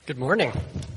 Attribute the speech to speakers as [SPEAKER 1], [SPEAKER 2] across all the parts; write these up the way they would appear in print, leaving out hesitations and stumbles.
[SPEAKER 1] Good morning.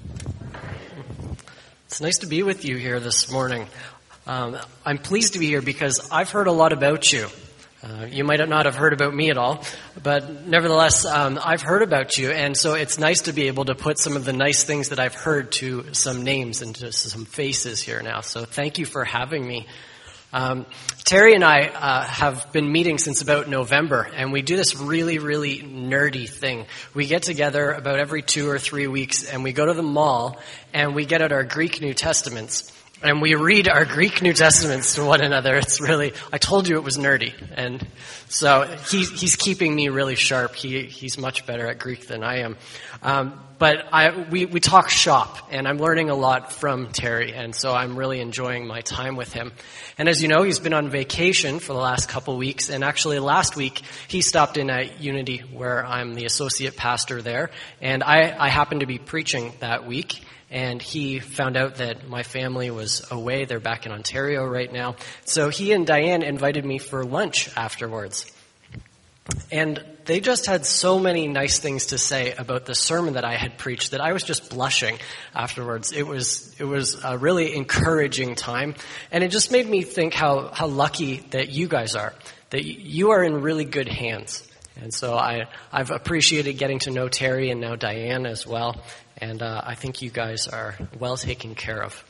[SPEAKER 1] It's nice to be with you here this morning. I'm pleased to be here because I've heard a lot about you. You might not have heard about me at all, but nevertheless, I've heard about you, and so it's nice to be able to put some of the nice things that I've heard to some names and to some faces here now. So thank you for having me. Terry and I have been meeting since about November, and we do this really, really nerdy thing. We get together about every 2 or 3 weeks, and we go to the mall, and we get out our Greek New Testaments, and we read our Greek New Testaments to one another. It's really, I told you it was nerdy, and so he's keeping me really sharp. He's much better at Greek than I am. But we talk shop, and I'm learning a lot from Terry, and so I'm really enjoying my time with him. And as you know, he's been on vacation for the last couple weeks, and actually last week he stopped in at Unity, where I'm the associate pastor there, and I happened to be preaching that week, and he found out that my family was away. They're back in Ontario right now. So he and Diane invited me for lunch afterwards. And they just had so many nice things to say about the sermon that I had preached that I was just blushing afterwards. It was a really encouraging time. And it just made me think how lucky that you guys are, that you are in really good hands. And so I've appreciated getting to know Terry and now Diane as well. And I think you guys are well taken care of.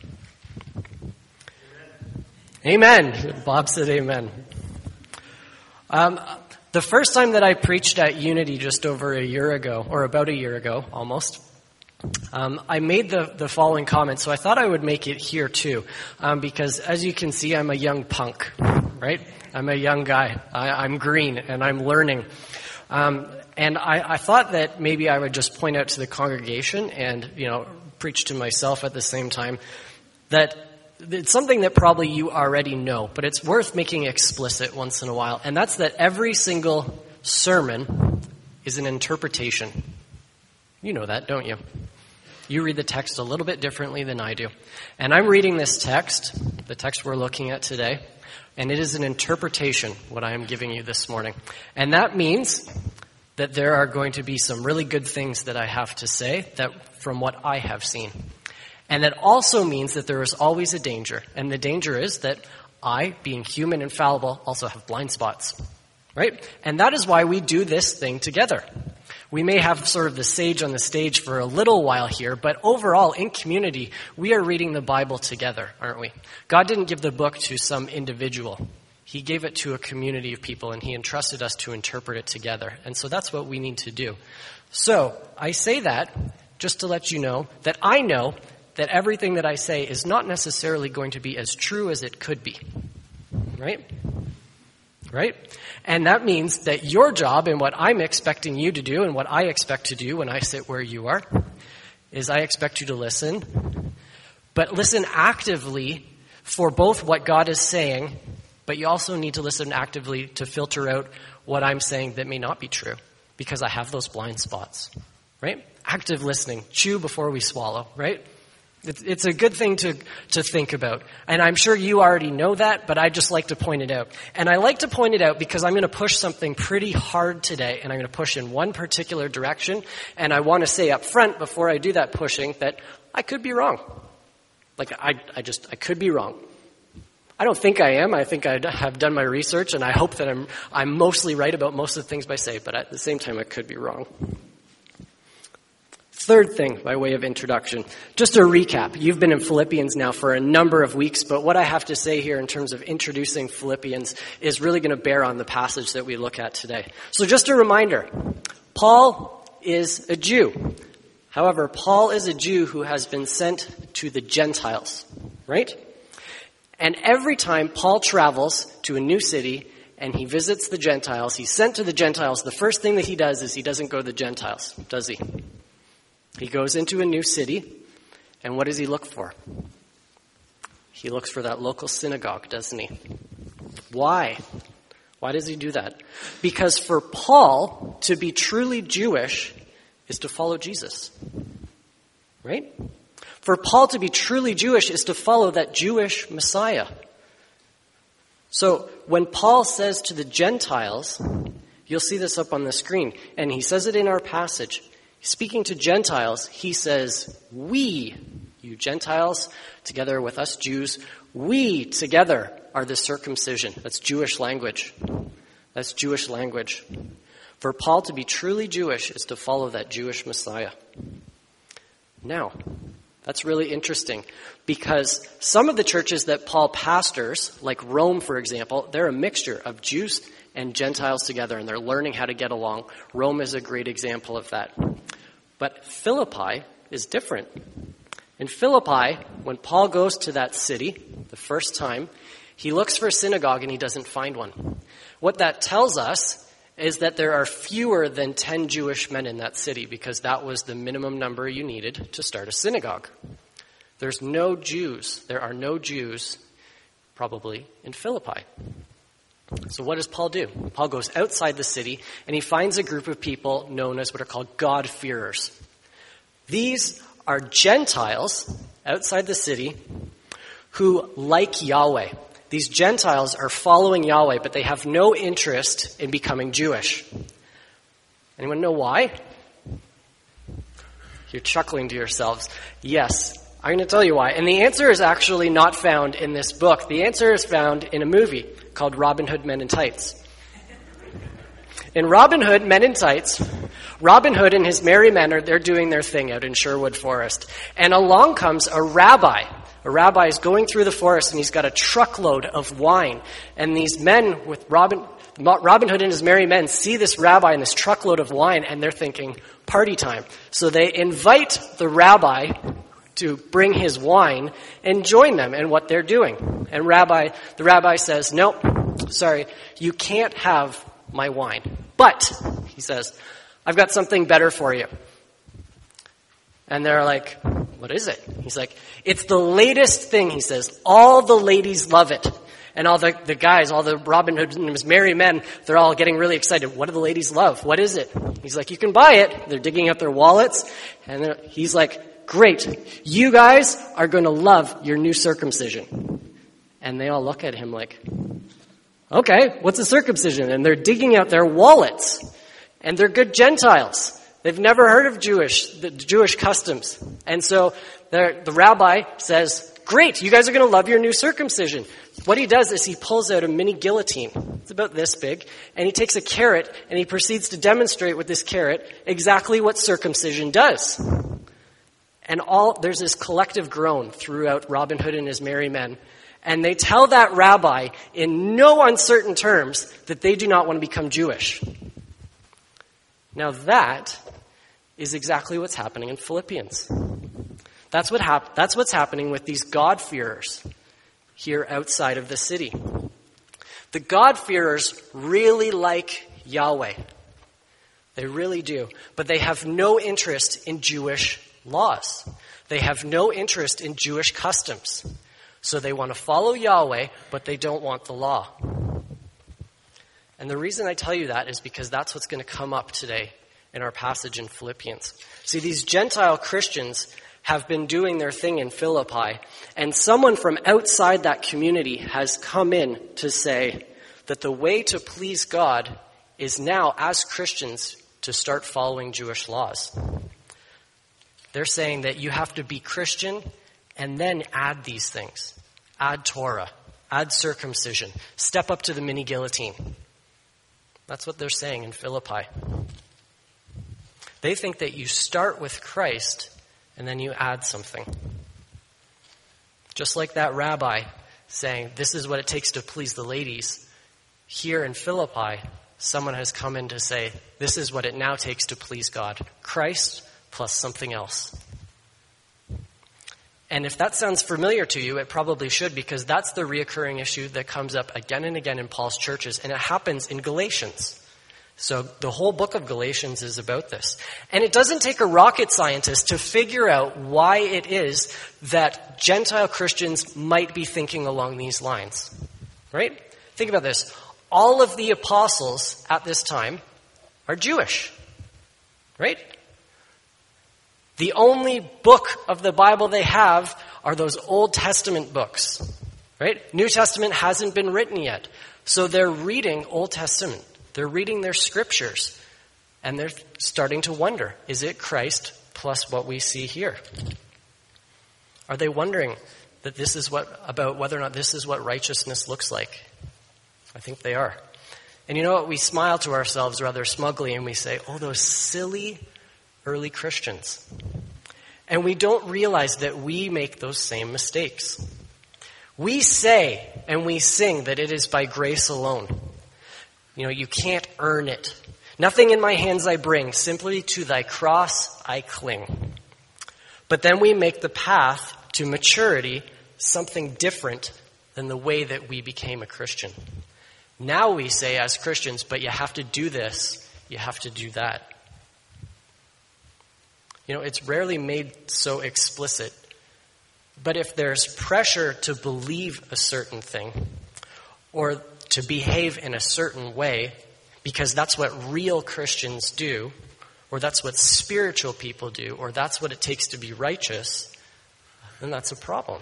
[SPEAKER 1] Amen. Bob said amen. The first time that I preached at Unity just over a year ago, or about a year ago almost, I made the following comment, so I thought I would make it here too, because as you can see, I'm a young punk, right? I'm a young guy. I'm green, and I'm learning. And I thought that maybe I would just point out to the congregation and, preach to myself at the same time that it's something that probably you already know, but it's worth making explicit once in a while, and that's that every single sermon is an interpretation. You know that, don't you? You read the text a little bit differently than I do. And I'm reading this text, the text we're looking at today, and it is an interpretation, what I am giving you this morning. And that means that there are going to be some really good things that I have to say that from what I have seen. And that also means that there is always a danger. And the danger is that I, being human and fallible, also have blind spots. Right? And that is why we do this thing together. We may have sort of the sage on the stage for a little while here, but overall, in community, we are reading the Bible together, aren't we? God didn't give the book to some individual. He gave it to a community of people, and he entrusted us to interpret it together. And so that's what we need to do. So I say that just to let you know that I know that everything that I say is not necessarily going to be as true as it could be. Right? Right? And that means that your job and what I'm expecting you to do and what I expect to do when I sit where you are is I expect you to listen, but listen actively for both what God is saying, but you also need to listen actively to filter out what I'm saying that may not be true, because I have those blind spots. Right? Active listening. Chew before we swallow. Right? It's a good thing to think about. And I'm sure you already know that, but I just like to point it out. And I like to point it out because I'm going to push something pretty hard today, and I'm going to push in one particular direction. And I want to say up front, before I do that pushing, that I could be wrong. I could be wrong. I don't think I am. I think I have done my research, and I hope that I'm mostly right about most of the things I say, but at the same time, I could be wrong. Third thing, by way of introduction, just a recap. You've been in Philippians now for a number of weeks, but what I have to say here in terms of introducing Philippians is really going to bear on the passage that we look at today. So just a reminder, Paul is a Jew. However, Paul is a Jew who has been sent to the Gentiles, right? And every time Paul travels to a new city and he visits the Gentiles, he's sent to the Gentiles, the first thing that he does is he doesn't go to the Gentiles, does he? He goes into a new city, and what does he look for? He looks for that local synagogue, doesn't he? Why? Why does he do that? Because for Paul, to be truly Jewish is to follow Jesus. Right? For Paul to be truly Jewish is to follow that Jewish Messiah. So when Paul says to the Gentiles, you'll see this up on the screen, and he says it in our passage, Speaking to Gentiles, he says, we, you Gentiles, together with us Jews, we together are the circumcision. That's Jewish language. That's Jewish language. For Paul to be truly Jewish is to follow that Jewish Messiah. Now, that's really interesting because some of the churches that Paul pastors, like Rome, for example, they're a mixture of Jews and Gentiles together, and they're learning how to get along. Rome is a great example of that. But Philippi is different. In Philippi, when Paul goes to that city the first time, he looks for a synagogue and he doesn't find one. What that tells us is that there are fewer than 10 Jewish men in that city because that was the minimum number you needed to start a synagogue. There's no Jews. There are no Jews, probably, in Philippi. So what does Paul do? Paul goes outside the city and he finds a group of people known as what are called God-fearers. These are Gentiles outside the city who like Yahweh. These Gentiles are following Yahweh, but they have no interest in becoming Jewish. Anyone know why? You're chuckling to yourselves. Yes, I'm going to tell you why. And the answer is actually not found in this book. The answer is found in a movie called Robin Hood Men in Tights. In Robin Hood Men in Tights, Robin Hood and his merry men they're doing their thing out in Sherwood Forest. And along comes a rabbi. A rabbi is going through the forest and he's got a truckload of wine. And these men with Robin Hood and his merry men see this rabbi and this truckload of wine and they're thinking, party time. So they invite the rabbi to bring his wine and join them in what they're doing. And the rabbi says, nope, sorry, you can't have my wine. But, he says, I've got something better for you. And they're like, what is it? He's like, it's the latest thing, he says. All the ladies love it. And all the guys, all the Robin Hood and his merry men, they're all getting really excited. What do the ladies love? What is it? He's like, you can buy it. They're digging out their wallets. And he's like, great. You guys are going to love your new circumcision. And they all look at him like, okay, what's a circumcision? And they're digging out their wallets. And they're good Gentiles. They've never heard of the Jewish customs. And so the rabbi says, great, you guys are going to love your new circumcision. What he does is he pulls out a mini guillotine. It's about this big. And he takes a carrot and he proceeds to demonstrate with this carrot exactly what circumcision does. And there's this collective groan throughout Robin Hood and his merry men. And they tell that rabbi in no uncertain terms that they do not want to become Jewish. Now that is exactly what's happening in Philippians. That's what's happening with these God-fearers here outside of the city. The God-fearers really like Yahweh. They really do. But they have no interest in Jewish laws. They have no interest in Jewish customs. So they want to follow Yahweh, but they don't want the law. And the reason I tell you that is because that's what's going to come up today in our passage in Philippians. See, these Gentile Christians have been doing their thing in Philippi, and someone from outside that community has come in to say that the way to please God is now, as Christians, to start following Jewish laws. They're saying that you have to be Christian and then add these things. Add Torah, add circumcision, step up to the mini guillotine. That's what they're saying in Philippi. They think that you start with Christ and then you add something. Just like that rabbi saying, this is what it takes to please the ladies. Here in Philippi, someone has come in to say, this is what it now takes to please God. Christ plus something else. And if that sounds familiar to you, it probably should, because that's the reoccurring issue that comes up again and again in Paul's churches, and it happens in Galatians. So the whole book of Galatians is about this. And it doesn't take a rocket scientist to figure out why it is that Gentile Christians might be thinking along these lines. Right? Think about this. All of the apostles at this time are Jewish. Right? The only book of the Bible they have are those Old Testament books. Right? New Testament hasn't been written yet. So they're reading Old Testament. They're reading their scriptures. And they're starting to wonder, is it Christ plus what we see here? Are they wondering that about whether or not this is what righteousness looks like? I think they are. And you know what? We smile to ourselves rather smugly and we say, oh, those silly early Christians. And we don't realize that we make those same mistakes. We say and we sing that it is by grace alone. You can't earn it. Nothing in my hands I bring, simply to thy cross I cling. But then we make the path to maturity something different than the way that we became a Christian. Now we say as Christians, but you have to do this, you have to do that. It's rarely made so explicit. But if there's pressure to believe a certain thing or to behave in a certain way, because that's what real Christians do, or that's what spiritual people do, or that's what it takes to be righteous, then that's a problem.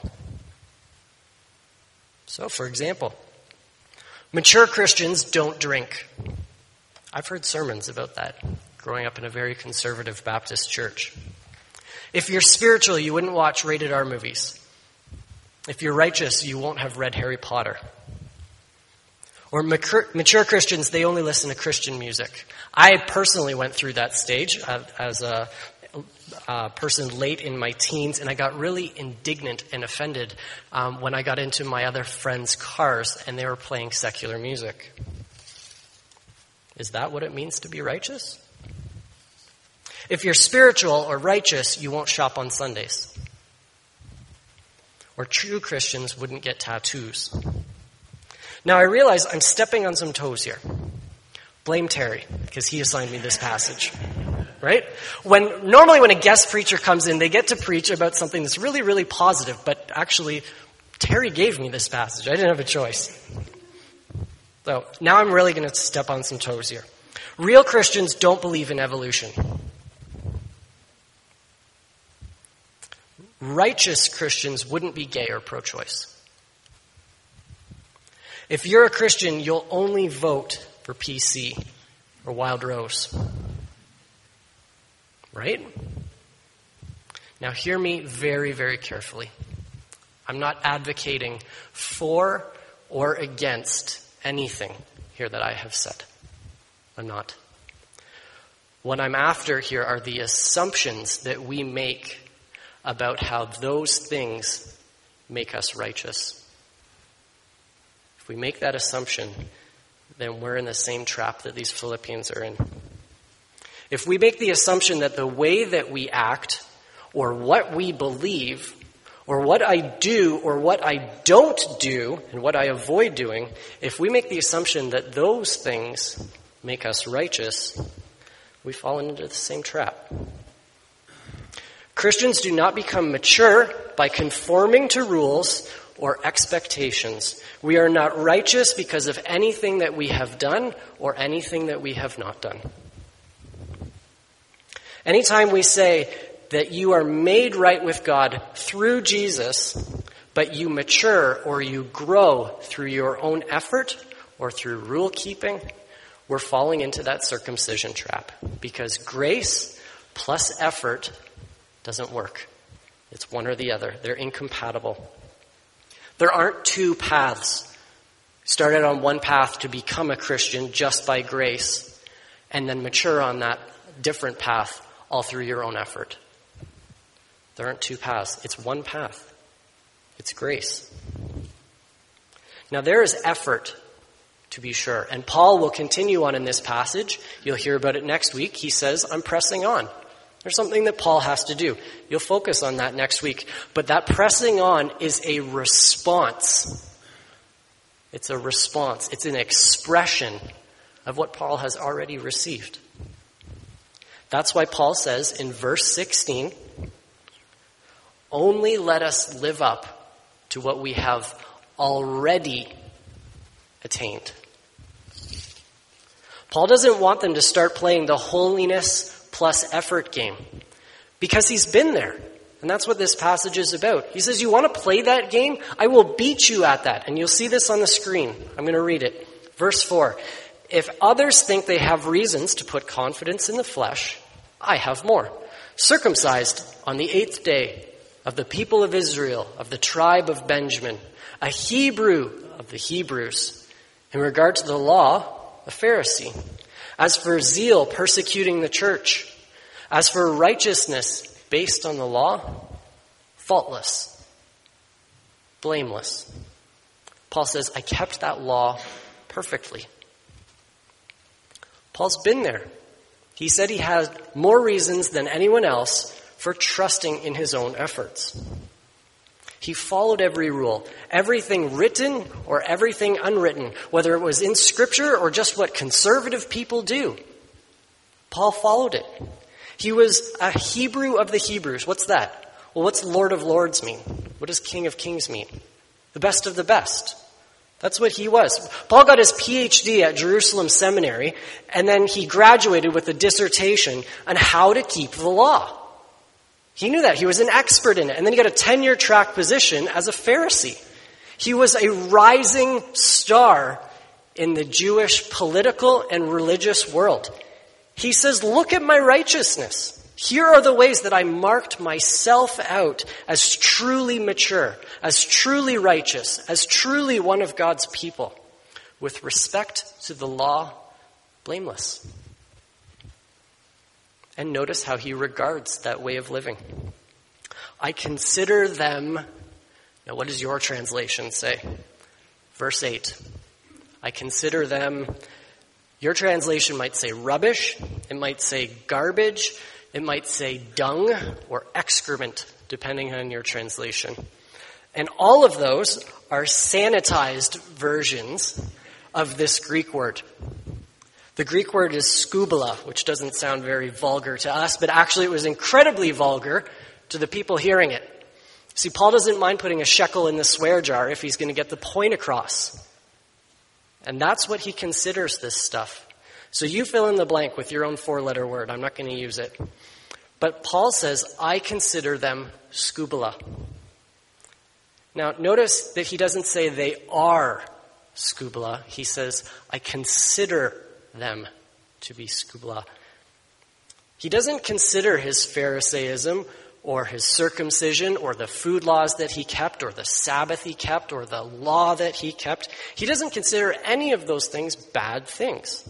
[SPEAKER 1] So, for example, mature Christians don't drink. I've heard sermons about that, growing up in a very conservative Baptist church. If you're spiritual, you wouldn't watch rated R movies. If you're righteous, you won't have read Harry Potter. Or mature Christians, they only listen to Christian music. I personally went through that stage as a person late in my teens, and I got really indignant and offended when I got into my other friends' cars and they were playing secular music. Is that what it means to be righteous? If you're spiritual or righteous, you won't shop on Sundays. Or true Christians wouldn't get tattoos. Now I realize I'm stepping on some toes here. Blame Terry, because he assigned me this passage. Right? Normally when a guest preacher comes in, they get to preach about something that's really, really positive, but actually, Terry gave me this passage. I didn't have a choice. So now I'm really going to step on some toes here. Real Christians don't believe in evolution. Righteous Christians wouldn't be gay or pro-choice. If you're a Christian, you'll only vote for PC or Wild Rose. Right? Now hear me very, very carefully. I'm not advocating for or against anything here that I have said. I'm not. What I'm after here are the assumptions that we make about how those things make us righteous. If we make that assumption, then we're in the same trap that these Philippians are in. If we make the assumption that the way that we act, or what we believe, or what I do, or what I don't do, and what I avoid doing, if we make the assumption that those things make us righteous, we fall into the same trap. Christians do not become mature by conforming to rules or expectations. We are not righteous because of anything that we have done or anything that we have not done. Anytime we say that you are made right with God through Jesus, but you mature or you grow through your own effort or through rule keeping, we're falling into that circumcision trap, because grace plus effort doesn't work. It's one or the other. They're incompatible. There aren't two paths. Start out on one path to become a Christian just by grace, and then mature on that different path all through your own effort. There aren't two paths. It's one path. It's grace. Now there is effort, to be sure. And Paul will continue on in this passage. You'll hear about it next week. He says, I'm pressing on. There's something that Paul has to do. You'll focus on that next week. But that pressing on is a response. It's a response. It's an expression of what Paul has already received. That's why Paul says in verse 16, only let us live up to what we have already attained. Paul doesn't want them to start playing the holiness plus effort game, because he's been there. And that's what this passage is about. He says, you want to play that game? I will beat you at that. And you'll see this on the screen. I'm going to read it. Verse 4. If others think they have reasons to put confidence in the flesh, I have more. Circumcised on the 8th day, of the people of Israel, of the tribe of Benjamin, a Hebrew of the Hebrews. In regard to the law, a Pharisee. As for zeal, persecuting the church. As for righteousness based on the law, faultless, blameless. Paul says, I kept that law perfectly. Paul's been there. He said he had more reasons than anyone else for trusting in his own efforts. He followed every rule, everything written or everything unwritten, whether it was in Scripture or just what conservative people do. Paul followed it. He was a Hebrew of the Hebrews. What's that? Well, what's Lord of Lords mean? What does King of Kings mean? The best of the best. That's what he was. Paul got his PhD at Jerusalem Seminary, and then he graduated with a dissertation on how to keep the law. He knew that. He was an expert in it. And then he got a tenure-track position as a Pharisee. He was a rising star in the Jewish political and religious world. He says, look at my righteousness. Here are the ways that I marked myself out as truly mature, as truly righteous, as truly one of God's people. With respect to the law, blameless. And notice how he regards that way of living. I consider them, now what does your translation say? Verse 8. I consider them, your translation might say rubbish, it might say garbage, it might say dung or excrement, depending on your translation. And all of those are sanitized versions of this Greek word. The Greek word is skubala, which doesn't sound very vulgar to us, but actually it was incredibly vulgar to the people hearing it. See, Paul doesn't mind putting a shekel in the swear jar if he's going to get the point across. And that's what he considers this stuff. So you fill in the blank with your own 4-letter word. I'm not going to use it. But Paul says, I consider them skubala. Now, notice that he doesn't say they are skubala. He says, I consider them to be skubala. He doesn't consider his Pharisaism or his circumcision or the food laws that he kept or the Sabbath he kept or the law that he kept. He doesn't consider any of those things bad things.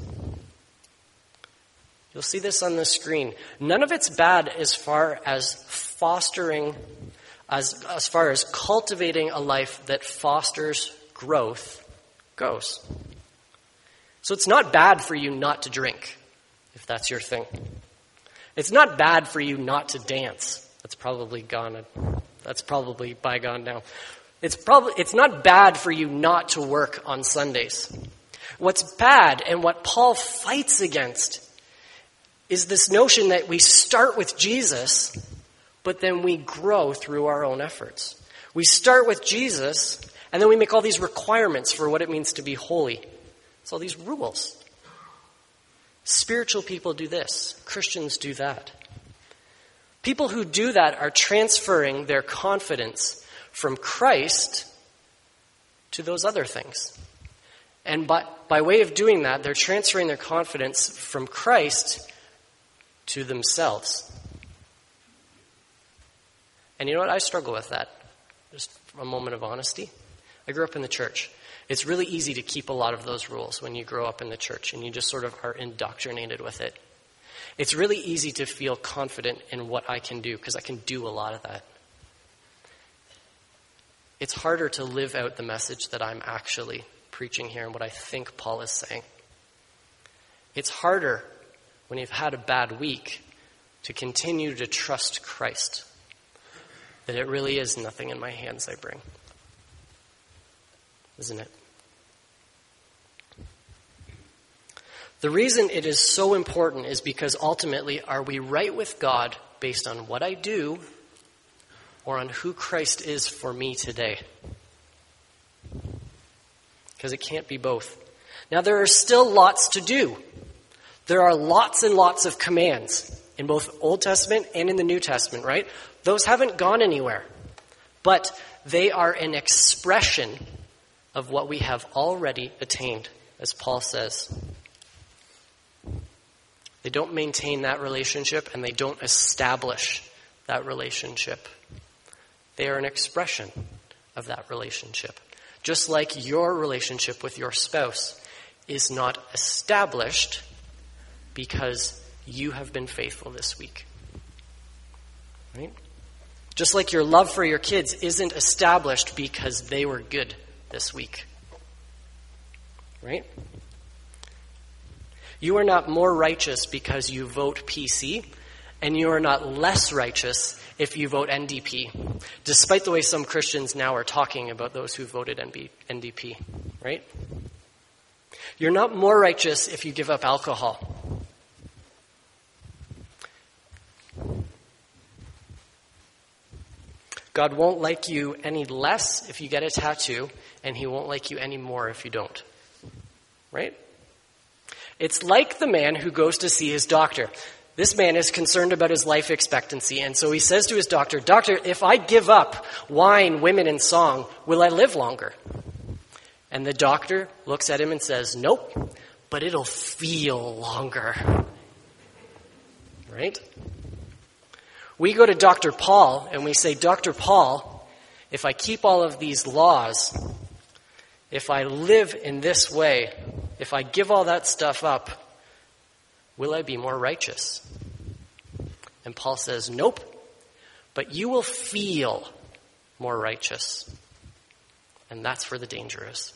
[SPEAKER 1] You'll see this on the screen. None of it's bad as far as fostering, as far as cultivating a life that fosters growth goes. So it's not bad for you not to drink, if that's your thing. It's not bad for you not to dance. That's probably bygone now. It's not bad for you not to work on Sundays. What's bad and what Paul fights against is this notion that we start with Jesus, but then we grow through our own efforts. We start with Jesus, and then we make all these requirements for what it means to be holy. It's all these rules. Spiritual people do this. Christians do that. People who do that are transferring their confidence from Christ to those other things. And by way of doing that, they're transferring their confidence from Christ to themselves. And you know what? I struggle with that. Just a moment of honesty. I grew up in the church. It's really easy to keep a lot of those rules when you grow up in the church and you just sort of are indoctrinated with it. It's really easy to feel confident in what I can do because I can do a lot of that. It's harder to live out the message that I'm actually preaching here and what I think Paul is saying. It's harder when you've had a bad week to continue to trust Christ, that it really is nothing in my hands I bring. Isn't it? The reason it is so important is because ultimately, are we right with God based on what I do or on who Christ is for me today? Because it can't be both. Now, there are still lots to do. There are lots and lots of commands in both Old Testament and in the New Testament, right? Those haven't gone anywhere. But they are an expression of what we have already attained, as Paul says. They don't maintain that relationship, and they don't establish that relationship. They are an expression of that relationship. Just like your relationship with your spouse is not established because you have been faithful this week. Right? Just like your love for your kids isn't established because they were good this week. Right? You are not more righteous because you vote PC, and you are not less righteous if you vote NDP, despite the way some Christians now are talking about those who voted NDP, right? You're not more righteous if you give up alcohol. God won't like you any less if you get a tattoo, and he won't like you any more if you don't. Right? It's like the man who goes to see his doctor. This man is concerned about his life expectancy, and so he says to his doctor, "Doctor, if I give up wine, women, and song, will I live longer?" And the doctor looks at him and says, "Nope, but it'll feel longer." Right? We go to Dr. Paul and we say, "Dr. Paul, if I keep all of these laws, if I live in this way, if I give all that stuff up, will I be more righteous?" And Paul says, "Nope, but you will feel more righteous." And that's where the danger is.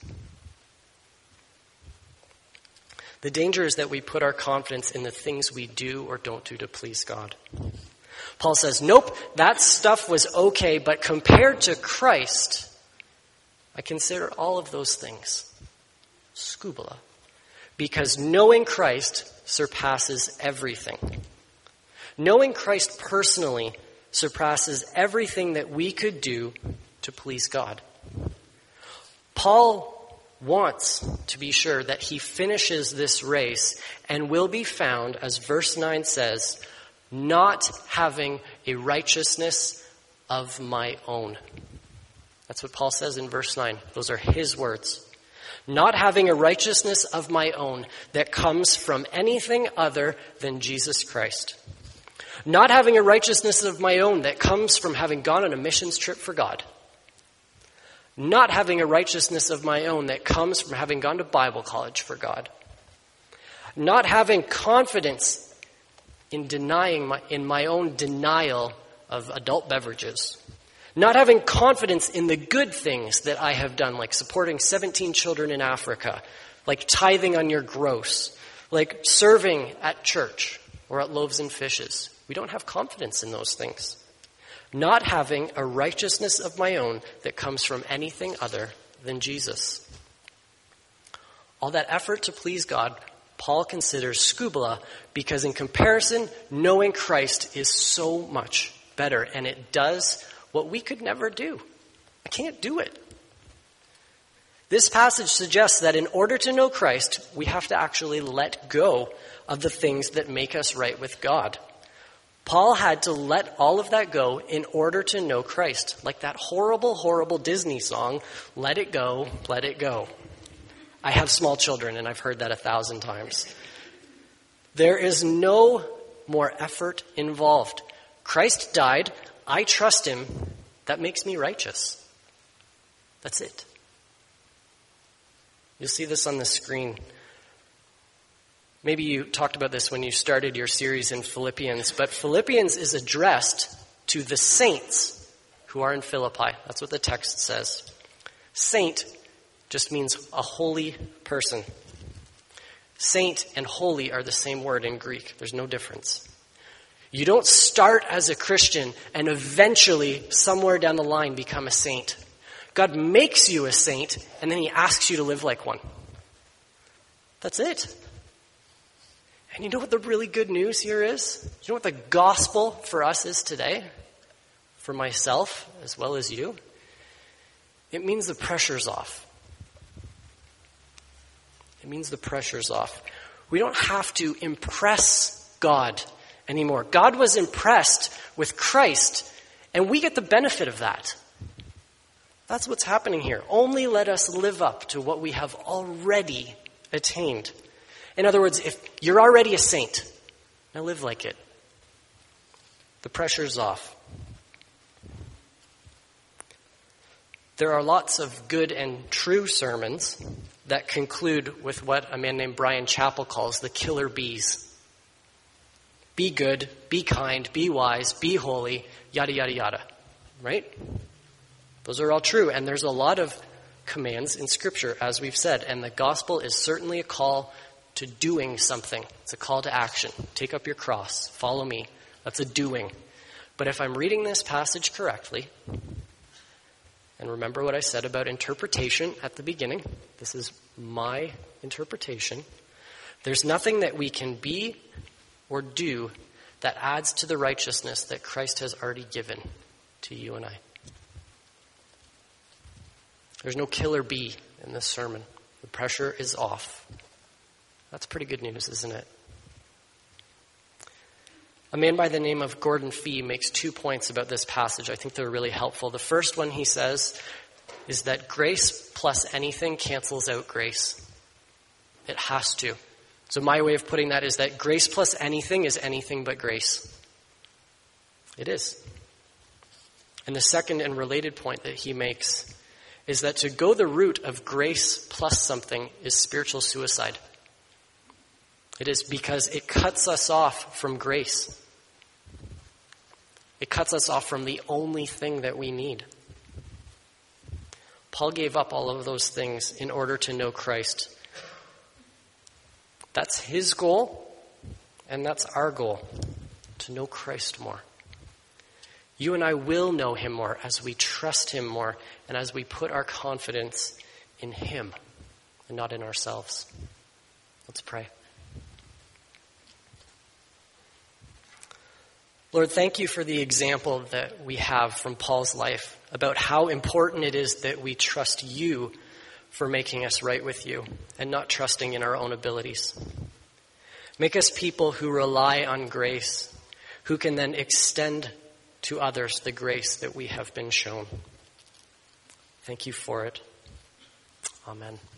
[SPEAKER 1] The danger is that we put our confidence in the things we do or don't do to please God. Paul says, "Nope, that stuff was okay, but compared to Christ, I consider all of those things scubala, because knowing Christ surpasses everything. Knowing Christ personally surpasses everything that we could do to please God." Paul wants to be sure that he finishes this race and will be found, as verse 9 says, not having a righteousness of my own. That's what Paul says in verse 9. Those are his words. Not having a righteousness of my own that comes from anything other than Jesus Christ. Not having a righteousness of my own that comes from having gone on a missions trip for God. Not having a righteousness of my own that comes from having gone to Bible college for God. Not having confidence in my own denial of adult beverages. Not having confidence in the good things that I have done, like supporting 17 children in Africa, like tithing on your gross, like serving at church or at Loaves and Fishes. We don't have confidence in those things. Not having a righteousness of my own that comes from anything other than Jesus. All that effort to please God, Paul considers scubala because in comparison, knowing Christ is so much better, and it does what we could never do. I can't do it. This passage suggests that in order to know Christ, we have to actually let go of the things that make us right with God. Paul had to let all of that go in order to know Christ. Like that horrible, horrible Disney song, "Let it go, let it go." I have small children and I've heard that 1,000 times. There is no more effort involved. Christ died. I trust him. That makes me righteous. That's it. You'll see this on the screen. Maybe you talked about this when you started your series in Philippians, but Philippians is addressed to the saints who are in Philippi. That's what the text says. Saint just means a holy person. Saint and holy are the same word in Greek. There's no difference. You don't start as a Christian and eventually, somewhere down the line, become a saint. God makes you a saint, and then he asks you to live like one. That's it. And you know what the really good news here is? You know what the gospel for us is today? For myself, as well as you? It means the pressure's off. It means the pressure's off. We don't have to impress God anymore. God was impressed with Christ, and we get the benefit of that. That's what's happening here. Only let us live up to what we have already attained. In other words, if you're already a saint, and I live like it. The pressure's off. There are lots of good and true sermons that conclude with what a man named Brian Chappell calls the killer bees. Be good, be kind, be wise, be holy, yada, yada, yada. Right? Those are all true. And there's a lot of commands in Scripture, as we've said. And the gospel is certainly a call to doing something. It's a call to action. Take up your cross. Follow me. That's a doing. But if I'm reading this passage correctly, and remember what I said about interpretation at the beginning, this is my interpretation, there's nothing that we can be or do that adds to the righteousness that Christ has already given to you and I. There's no killer bee in this sermon. The pressure is off. That's pretty good news, isn't it? A man by the name of Gordon Fee makes 2 points about this passage. I think they're really helpful. The first one he says is that grace plus anything cancels out grace. It has to. So my way of putting that is that grace plus anything is anything but grace. It is. And the second and related point that he makes is that to go the route of grace plus something is spiritual suicide. It is because it cuts us off from grace. It cuts us off from the only thing that we need. Paul gave up all of those things in order to know Christ. That's his goal, and that's our goal, to know Christ more. You and I will know him more as we trust him more and as we put our confidence in him and not in ourselves. Let's pray. Lord, thank you for the example that we have from Paul's life about how important it is that we trust you for making us right with you and not trusting in our own abilities. Make us people who rely on grace, who can then extend to others the grace that we have been shown. Thank you for it. Amen.